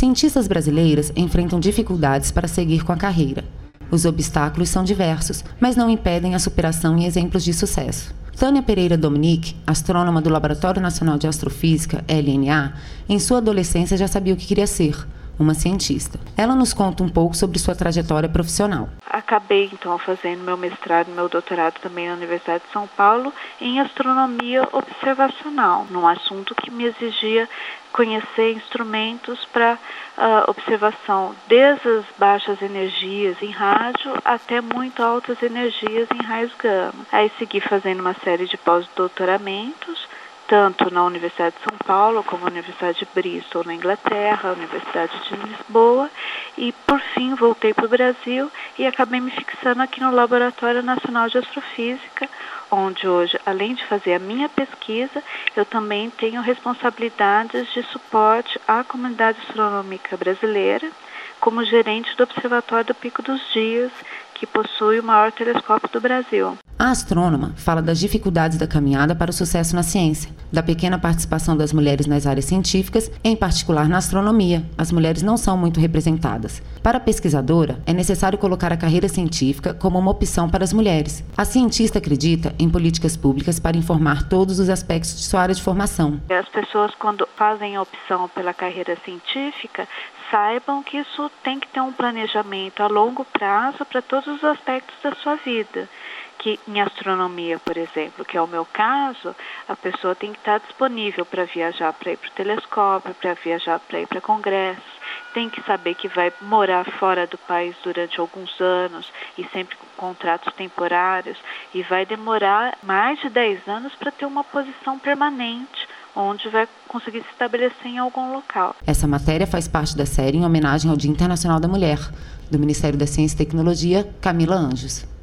Cientistas brasileiras enfrentam dificuldades para seguir com a carreira. Os obstáculos são diversos, mas não impedem a superação e exemplos de sucesso. Tânia Pereira Dominique, astrônoma do Laboratório Nacional de Astrofísica, LNA, em sua adolescência já sabia o que queria ser, uma cientista. Ela nos conta um pouco sobre sua trajetória profissional. Acabei, então, fazendo meu mestrado e meu doutorado também na Universidade de São Paulo em astronomia observacional, num assunto que me exigia conhecer instrumentos para observação, desde as baixas energias em rádio até muito altas energias em raios gama. Aí segui fazendo uma série de pós-doutoramentos, tanto na Universidade de São Paulo, como na Universidade de Bristol, na Inglaterra, a Universidade de Lisboa, e por fim voltei para o Brasil e acabei me fixando aqui no Laboratório Nacional de Astrofísica, onde hoje, além de fazer a minha pesquisa, eu também tenho responsabilidades de suporte à comunidade astronômica brasileira, como gerente do Observatório do Pico dos Dias, que possui o maior telescópio do Brasil. A astrônoma fala das dificuldades da caminhada para o sucesso na ciência, da pequena participação das mulheres nas áreas científicas, em particular na astronomia. As mulheres não são muito representadas. Para a pesquisadora, é necessário colocar a carreira científica como uma opção para as mulheres. A cientista acredita em políticas públicas para informar todos os aspectos de sua área de formação. As pessoas, quando fazem a opção pela carreira científica, saibam que isso tem que ter um planejamento a longo prazo para todos os aspectos da sua vida. Que em astronomia, por exemplo, que é o meu caso, a pessoa tem que estar disponível para viajar, para ir para o telescópio, para viajar, para ir para congressos, tem que saber que vai morar fora do país durante alguns anos e sempre com contratos temporários, e vai demorar mais de 10 anos para ter uma posição permanente, onde vai conseguir se estabelecer em algum local. Essa matéria faz parte da série em homenagem ao Dia Internacional da Mulher, do Ministério da Ciência e Tecnologia, Camila Anjos.